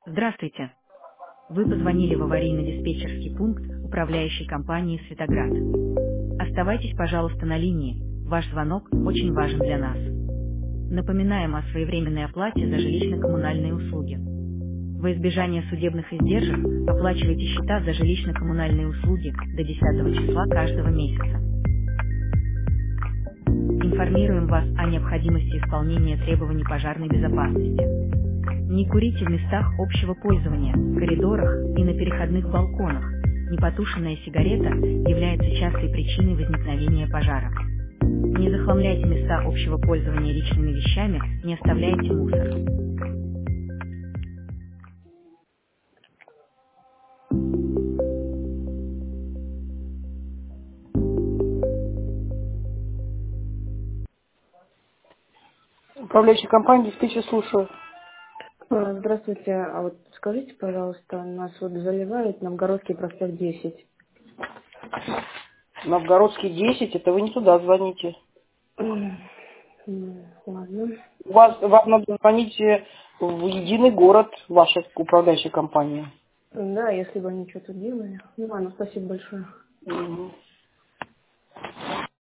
Здравствуйте. Вы позвонили в аварийно-диспетчерский пункт управляющей компании «Светоград». Оставайтесь, пожалуйста, на линии. Ваш звонок очень важен для нас. Напоминаем о своевременной оплате за жилищно-коммунальные услуги. Во избежание судебных издержек оплачивайте счета за жилищно-коммунальные услуги до 10 числа каждого месяца. Информируем вас о необходимости исполнения требований пожарной безопасности. Не курите в местах общего пользования, коридорах и на переходных балконах. Непотушенная сигарета является частой причиной возникновения пожара. Не захламляйте места общего пользования личными вещами, не оставляйте мусор. Управляющая компания «Диспетчер», слушаю. Здравствуйте. А вот скажите, пожалуйста, нас вот заливает Новгородский проспект 10. Новгородский 10, это вы не туда звоните. Ладно. Вам надо звонить в единый город, ваша управляющая компания. Да, если бы они что-то делали. Ну ладно, спасибо большое. Мгм.